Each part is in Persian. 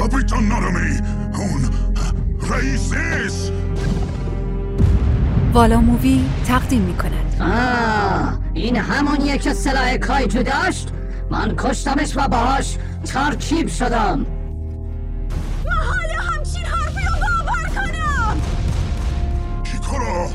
کاپیتان نارومی اون رئیس نیست. والا مووی تقدیم میکند. این همونیه که سلاح کایجو داشت؟ من کشتمش و باهاش ترکیب شدم. حالا همچین حرفی رو باور کنم. کیکارا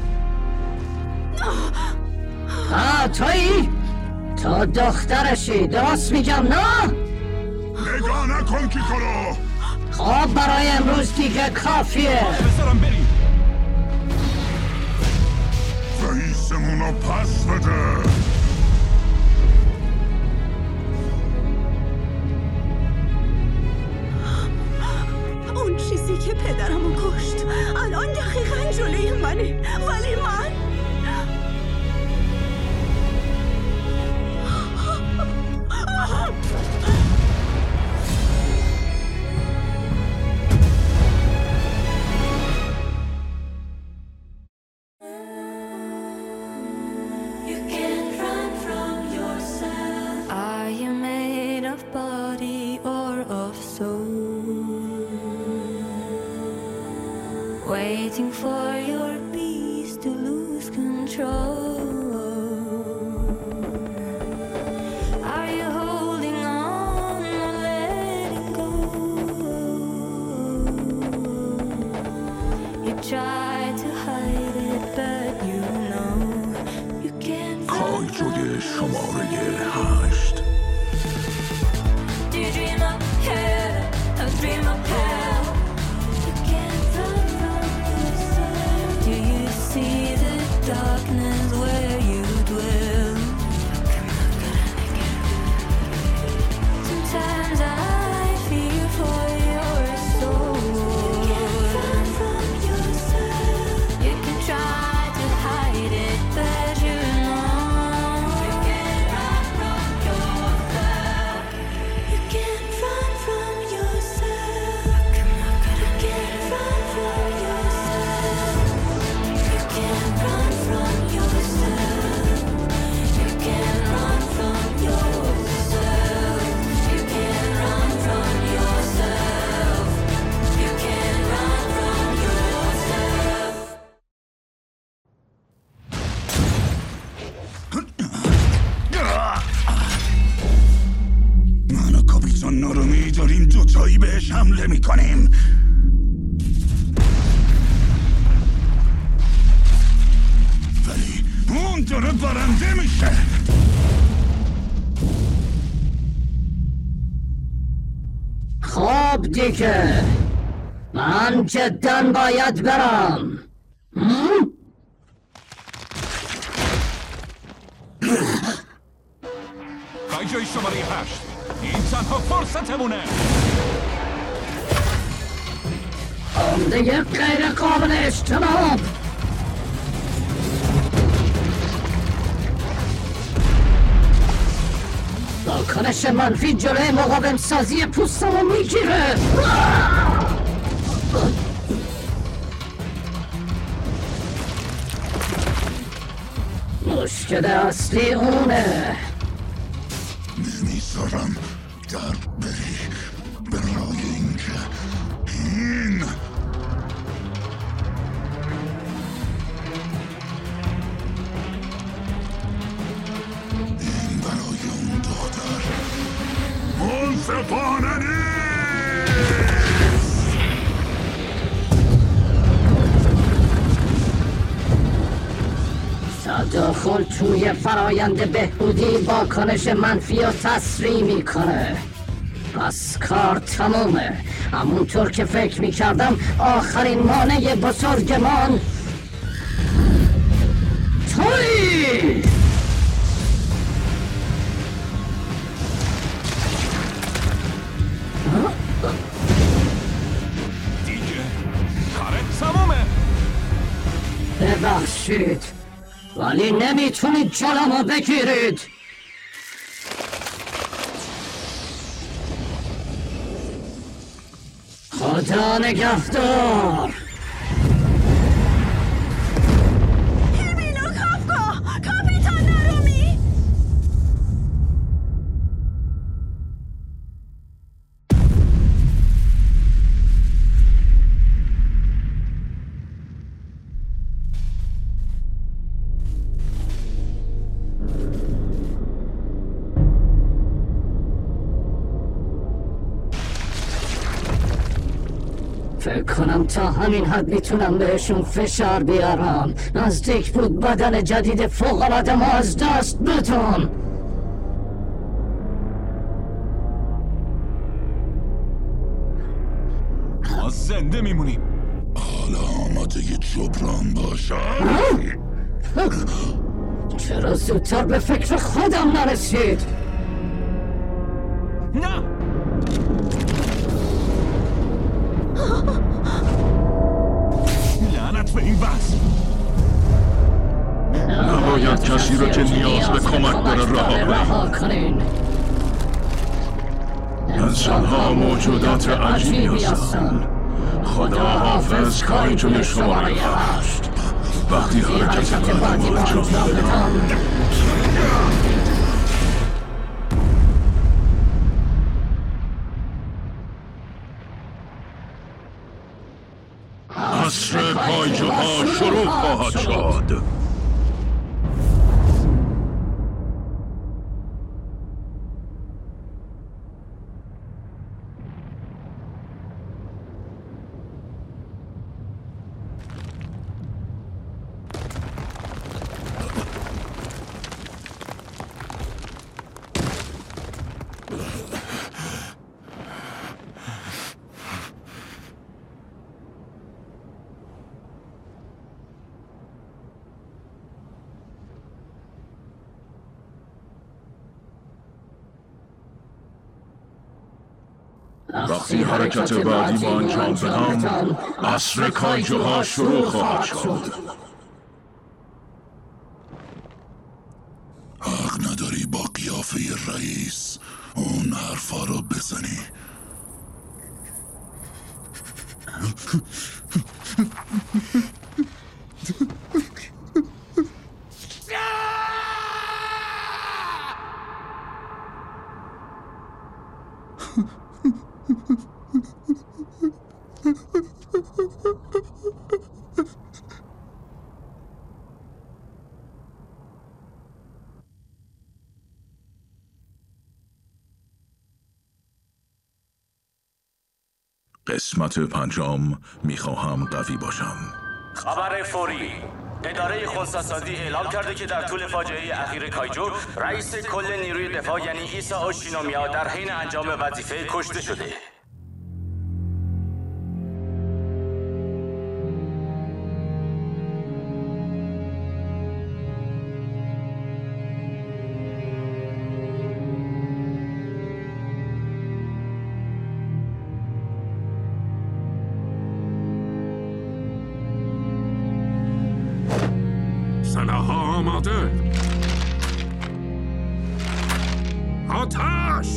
تویی؟ تو دخترشی، درست میگم نه؟ نگاه نکن کیکارا. خب برای امروز دیگه کافیه. بذارم بریم. رئیسمونو پس بده. اون چیزی که پدرمو کشت الان دقیقاً جلوی منه، ولی من waiting for your peace to lose control. Are you holding on or letting go? You try to hide it, but you know you can't. کایجوی شماره 8. Do you dream of heaven or dream of hell? You can't run from yourself. Do you see the darkness where you dwell? Sometimes I fear for your soul. You can't run from yourself. You can try to hide it, but you know you can't run from yourself. You can't run from yourself. You can't run from yourself. You can't run from yourself. You can't run from yourself. You can't run from yourself. You can't run from yourself. من و کاپیتان نارومی داریم دوتایی بهش حمله میکنیم. ولی اون داره برنده میشه. خب دیگه من جداً باید برم. کایجوی شماره 8. این تنها فرصتمونه. عمده غیر قابل اجتناب. واکنش منفی جلوی مقاوم سازی پوستمو میگیره. مشکل اصلی اونه. نمیذارم در بری برای اینکه این برای اون دختر منصفانه نیست. تداخل توی فرایند بهبودی واکنش منفی رو تسریع میکنه. پس کار تمومه. همونطور که فکر میکردم آخرین مانع بزرگمان تویی. دیگه کارت تمومه. ببخشید ولی نمیتونید جلومو بگیرید. خدا نگهدار. هیمیلو کافکا، کاپیتان نارومی. فکر کنم تا همین حد میتونم بهشون فشار بیارم. نزدیک بود بدن جدید فوق‌العاده ما از دست بدم. ما زنده میمونیم. حالا آماده جبران باشد. چرا زودتر به فکر خودم نرسید؟ نه! لعنت به این وضع. نباید کسی را که نیاز به کمک داره رها کنین. انسان‌ها موجودات عجیبی هستند. خدا حافظ کایجوی شماره 8. وقتی حرکت بعدی انجام بدم عصر کایجوها شروع خواهد شد. وقتی حرکت بعدی با انجام بدم عصر کایجوها شروع خواهد شد. حق نداری با قیافه رئیس اون حرفا رو بزنی. قسمت 5 میخواهم قوی باشم. خبر فوری. اداره خونساسازی اعلام کرده که در طول فاجعه اخیر کایجو رئیس کل نیروی دفاع یعنی ایسا اوشینومیا در حین انجام وظیفه کشته شده. سلاح‌ها آماده. آتش!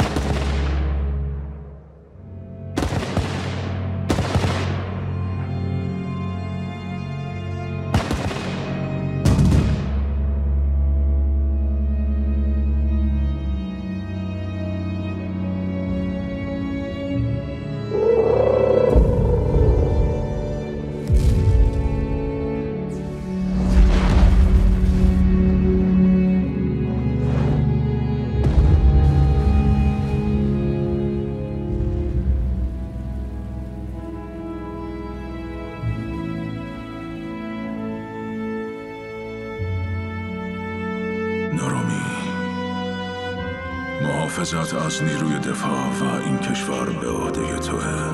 محافظت از نیروی دفاع و این کشور به عهده توه.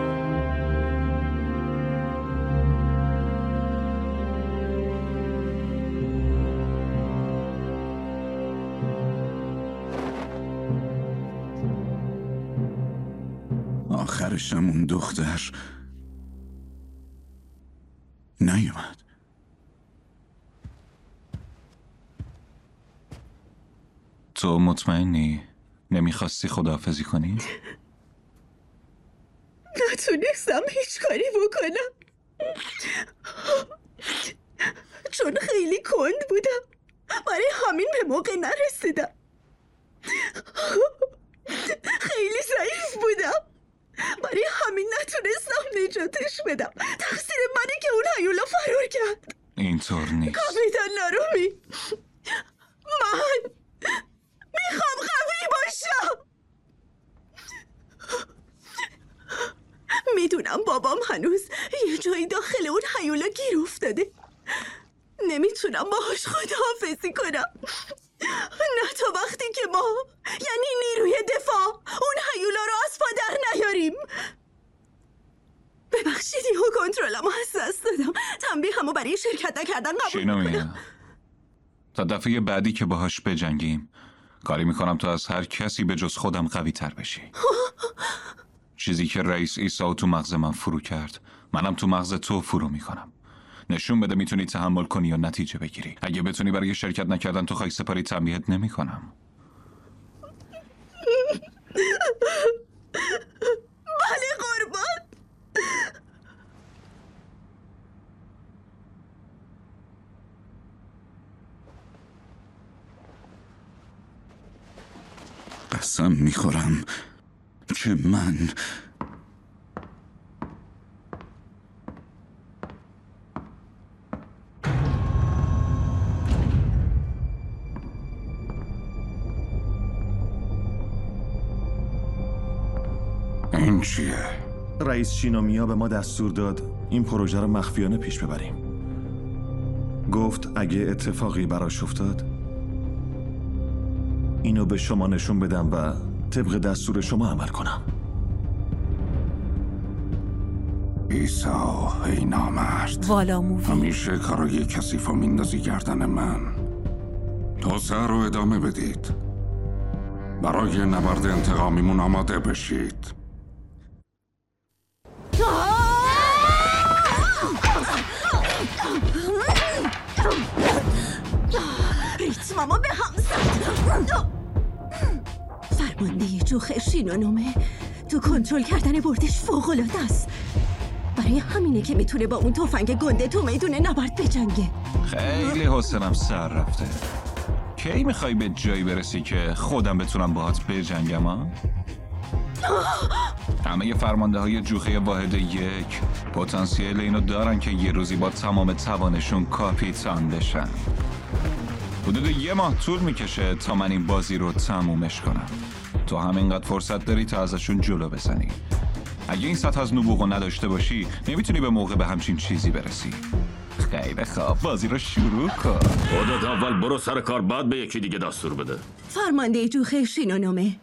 آخرشم اون دختر نیومد. تو مطمئنی؟ نمیخواستی خداحافظی کنی؟ نتونستم هیچ کاری بکنم چون خیلی کند بودم. برای همین به موقع نرسیدم. خیلی ضعیف بودم. برای همین نتونستم نجاتش بدم. تقصیر منه که اون هیولا فرار کرد. اینطور نیست. کاپیتان نارومی، من میخوام قوی باشم. میدونم بابام هنوز یه جایی داخل اون هیولا گیر افتاده. نمیتونم باهاش خداحافظی کنم، نه تا وقتی که ما یعنی نیروی دفاع اون هیولا رو از پا در نیاریم. ببخشید یهو کنترلمو از دست دادم. تنبیهمو برای شرکت نکردن قبول میکنم. تا دفعه بعدی که باهاش بجنگیم کاری میکنم تو از هر کسی به جز خودم قوی تر بشی. چیزی که رئیس ایسا تو مغز من فرو کرد منم تو مغز تو فرو میکنم. نشون بده میتونی تحمل کنی یا نتیجه بگیری. اگه بتونی برای شرکت نکردن تو خاک سپاری تنبیهت نمیکنم. بله قربان. قسم میخورم که من این چیه؟ رئیس شینومیا به ما دستور داد این پروژه رو مخفیانه پیش ببریم. گفت اگه اتفاقی براش افتاد اینو به شما نشون بدم و طبق دستور شما عمل کنم. ایسا ای نامرد، والا مووی. همیشه کارای کثیفو میندازی گردن من. توسعه رو ادامه بدید. برای نبرد انتقامیمون آماده بشید. ریتممو به هم زد. فرمانده جوخه شینونومه تو کنترل کردن بردش فوق‌العاده است. برای همینه که میتونه با اون تفنگ گنده تو میدون نبرد بجنگه. خیلی حوصله‌ام سر رفته. کی میخوای به جایی برسی که خودم بتونم باهات بجنگم ها؟ همه فرمانده های جوخه واحد یک پتانسیل اینو دارن که یه روزی با تمام توانشون کاپیتان بشن. حدود 1 ماه طول میکشه تا من این بازی رو تمومش کنم. تو همینقدر فرصت داری تا ازشون جلو بزنی. اگه این سطح از نبوغو نداشته باشی نمیتونی به موقع به همچین چیزی برسی. خیلی خوب، بازی رو شروع کن. خودت اول برو سر کار، بعد به یکی دیگه دستور بده. فرمانده جوخه شینونومه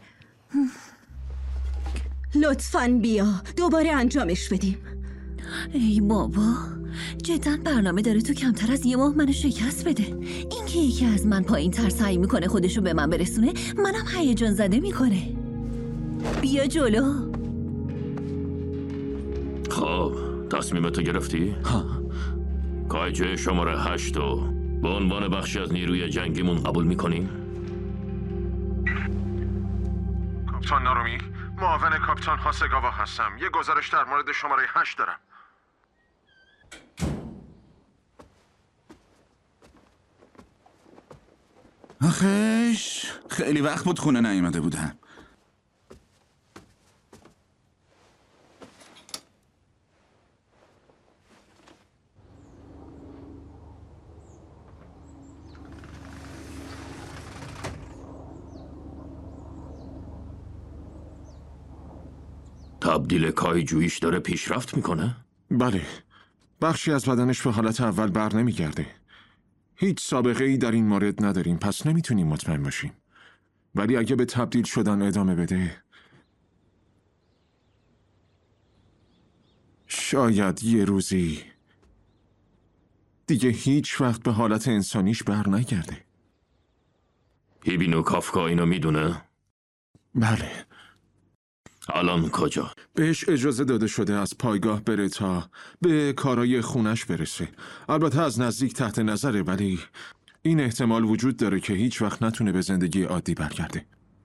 لطفاً بیا دوباره انجامش بدیم. ای بابا، جدا برنامه داره تو کمتر از 1 ماه منو شکست بده. این که یکی از من پایین تر سعی میکنه خودشو به من برسونه منم هیجان زده میکنه. بیا جلو. خب تصمیمتو گرفتی؟ کایجو شماره 8 رو به عنوان بخشی از نیروی جنگیمون قبول میکنیم؟ کاپیتان نارومی، معاون کاپیتان هاسگاوا هستم. یه گزارش در مورد شماره 8 دارم. آخیش خیلی وقت بود خونه نیومده بودم. تبدیل کایجویش داره پیشرفت میکنه؟ بله، بخشی از بدنش به حالت اول بر نمیگرده. هیچ سابقه ای در این مورد نداریم، پس نمیتونیم مطمئن باشیم. ولی اگه به تبدیل شدن ادامه بده شاید یه روزی دیگه هیچ وقت به حالت انسانیش بر نگرده. هیبینو کافکا اینو میدونه؟ بله. الان کجا؟ بهش اجازه داده شده از پایگاه بره تا به کارای خونش برسه. البته از نزدیک تحت نظره، ولی این احتمال وجود داره که هیچ وقت نتونه به زندگی عادی برگرده.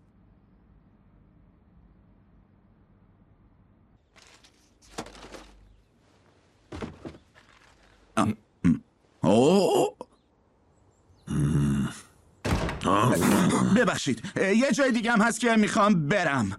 ببخشید، یه جای دیگه هم هست که میخوام برم.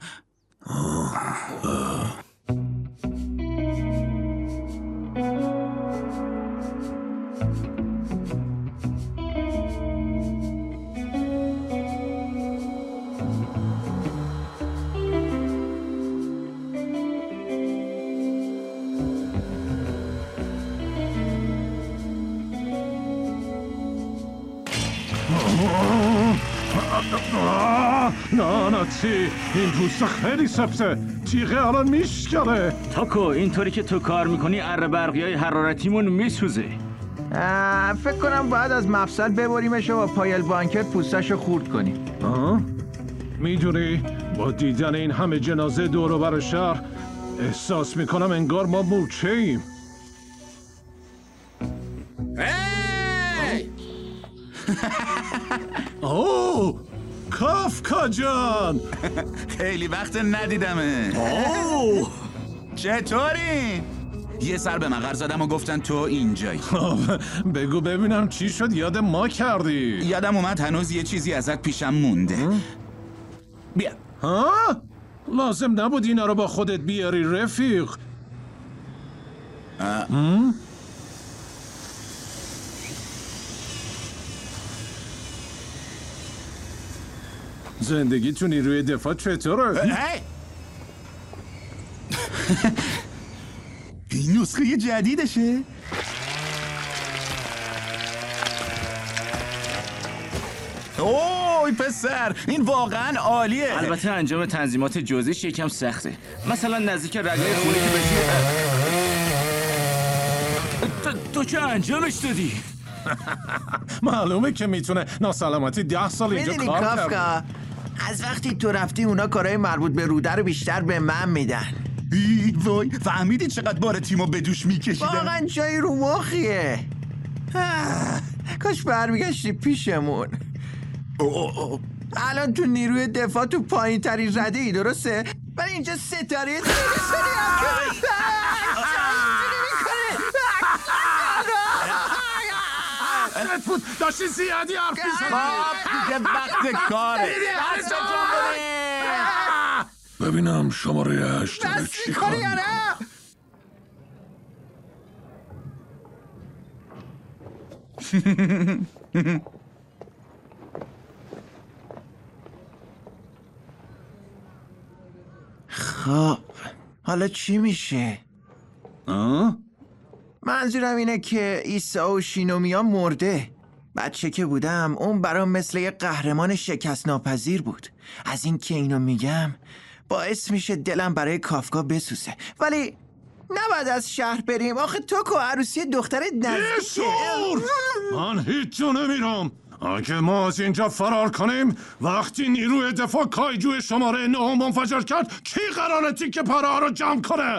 لعنتی این پوست خیلی سبزه، تیغه الان میشکنه. تاکو اینطوری که تو کار میکنی اره برقیای حرارتیمون میسوزه. فکر کنم باید از مفصل ببریمش و با پایل بانکت پوستشو خورد کنیم. میدونی با دیدن این همه جنازه دور و بر شهر احساس میکنم انگار ما مورچه ایم. اوه کافکا جان، خیلی وقت ندیدمه. اوه چطوری؟ یه سر به مقر زدم و گفتن تو اینجایی. بگو ببینم چی شد، یاد ما کردی؟ یادم اومد هنوز یه چیزی ازت پیشم مونده. بیا. ها؟ لازم نبود اینا رو با خودت بیاری رفیق. زندگی تو نیروی دفاع چطوره؟ این نسخه جدیدشه؟ اوه پسر، این واقعا عالیه. البته انجام تنظیمات جزئیش یکم سخته. مثلا نزدیک رگای خونی که بشی. تو چه انجامش دادی؟ معلومه که میتونه ناسلامتی 10 سال اینجا کار کافکا، از وقتی تو رفتی اونا کارهای مربوط به روده رو بیشتر به من میدن. وای فهمیدی چقدر بار تیمو به دوش میکشیدن؟ واقعا جایی رو مخیه. کاش برمیگشتی پیشمون. الان تو نیروی دفاع تو پایین ترین رده ای، درسته؟ ولی اینجا ستاره داشتی زیادی حرف می‌زدی. دیگه وقت کاره. ببینم شماره 8 داره چی کار می‌کنه. خب حالا چی میشه؟ منظورم اینه که ایسا و شینومیا مرده. بچه که بودم اون برام مثل یه قهرمان شکست ناپذیر بود. از این که اینو میگم باعث میشه دلم برای کافکا بسوزه. ولی نباید از شهر بریم. آخه توکو عروسی دخترت نزدیکه. من هیچ جا نمیرم. اگه ما از اینجا فرار کنیم، وقتی نیروی دفاع کایجو شماره 9 منفجر کرد، کی قراره تیکه پاره ها رو جمع کنه؟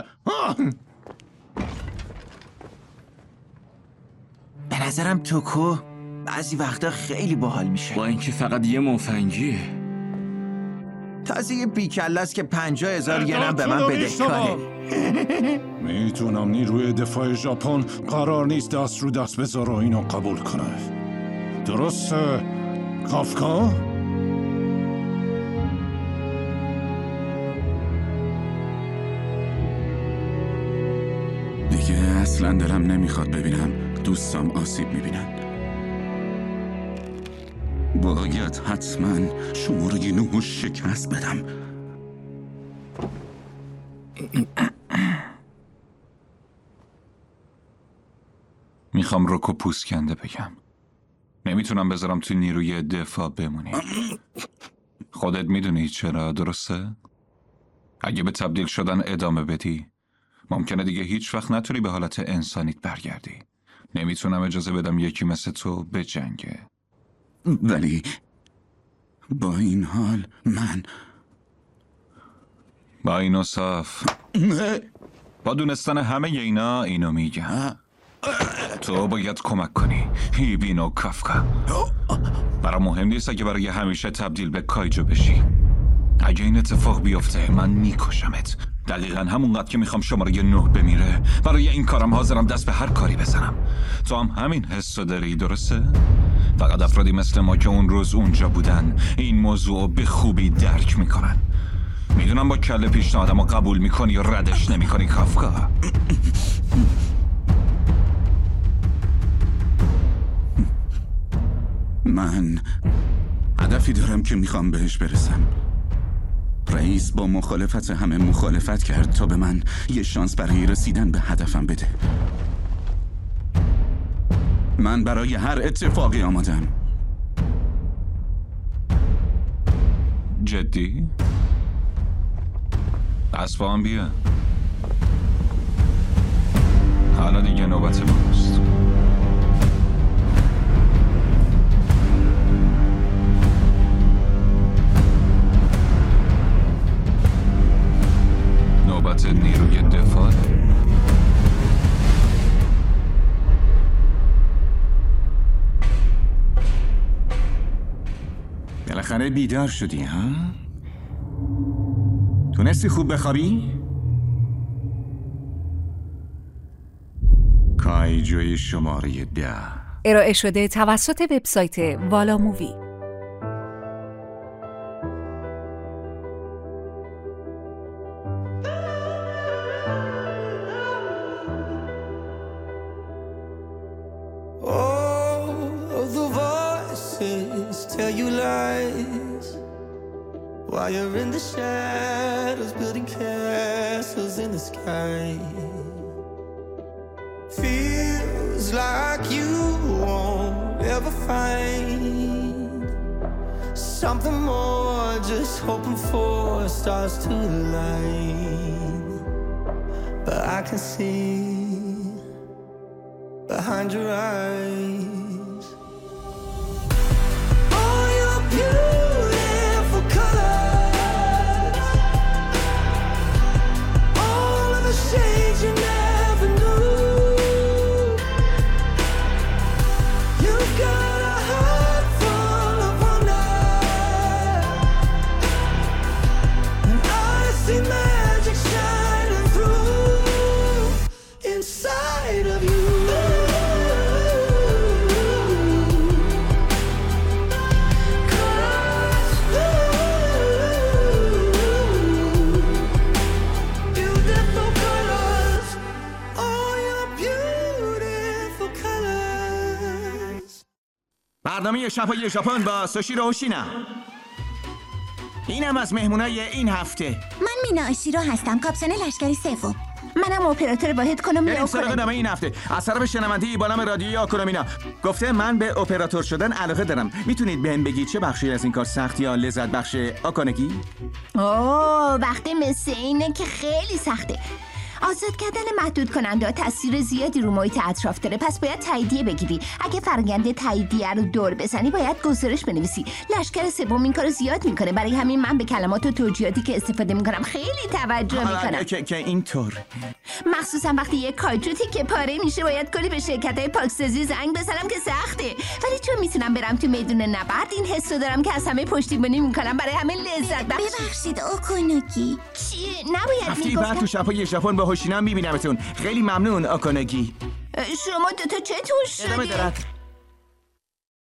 به نظرم توکو بعضی وقتا خیلی باحال میشه. با اینکه فقط یه مفنگیه. تازه یه بیکله است که 50,000 ینم به من بدهکاره. میتونم نیروی دفاع ژاپن قرار نیست دست رو دست بذاره و اینو قبول کنه. درسته کافکا؟ دیگه اصلا دلم نمیخواد ببینم دوستام آسیب میبینن. باید حتما شماره 9 شکست بدم. میخوام روکو پوست کنده بگم. نمیتونم بذارم تو نیروی دفاع بمونی. خودت میدونی چرا، درسته؟ اگه به تبدیل شدن ادامه بدی ممکنه دیگه هیچ وقت نتونی به حالت انسانیت برگردی. نمیتونم اجازه بدم یکی مثل تو بجنگه. ولی با این حال من با این اصاف با دونستن همه اینا اینو میگم. تو باید کمک کنی هیبینو کافکا. برای مهم نیست اگه برای همیشه تبدیل به کایجو بشی. اگه این اتفاق بیفته من میکشمت. دقیقا همونقدر که میخوام شماره 9 بمیره. برای این کارم حاضرم دست به هر کاری بزنم. تو هم همین حسو داری، درسته؟ فقط افرادی مثل ما که اون روز اونجا بودن این موضوع به خوبی درک میکنن. میدونم با کله پیشنهادم رو قبول میکنی یا ردش نمیکنی کافکا. من هدفی دارم که میخوام بهش برسم. رئیس با مخالفت همه مخالفت کرد تا به من یه شانس برای رسیدن به هدفم بده. من برای هر اتفاقی آمادم. جدی؟ اصفهان بیا. حالا دیگه نوبت ماست. نوبت نیروی دفاع. بالاخره بیدار شدی ها؟ تونستی خوب بخوابی؟ کایجوی شماره 10 ارائه شده توسط وبسایت والا مووی. Tell you lies while you're in the shadows, building castles in the sky. Feels like you won't ever find something more, just hoping for stars to align. But I can see behind your eyes beautiful colors, all of the shades you never knew. You've got a heart full of wonder, and I see magic shining through inside of you. برنامه شب‌های ژاپن با سوشیرو اوشینا. اینم از مهمونای این هفته. من مینا آشیرو هستم، کاپیتان لشکری سوم. منم اپراتور واحد کنم. بریم سراغ نامه این هفته. از طرف شنونده‌ای با نام رادیویی آکونومینا گفته من به اپراتور شدن علاقه دارم. میتونید بهم بگید چه بخشی از این کار سخت یا لذت بخش آکونگی؟ وقتی مثل اینه که خیلی سخته. آزاد کردن محدود کننده ها تاثیر زیادی رو محیط اطراف داره، پس باید تاییدیه بگیری. اگه فرآیند تاییدیه رو دور بزنی باید گزارش بنویسی. لشکر سوم این کارو زیاد میکنه، برای همین من به کلمات و توجیهاتی که استفاده میکنم خیلی توجه میکنم. که اینطور مخصوصا وقتی یک کایجو تیکه پاره میشه باید کلی به شرکت‌های پاکسازی زنگ بزنم که سخته، ولی چون میتونم برم تو میدون نبرد این حسو دارم که از همه پشتیبانی میکنم، برای همین لذت بخش. ببخشید اوکونوگی چیه؟ نباید هفته بعد تو شب‌های ژاپن با هوشینا میبینمتون. خیلی ممنون آکونگی. شما دوتا چطور شدید؟ ادامه دارد.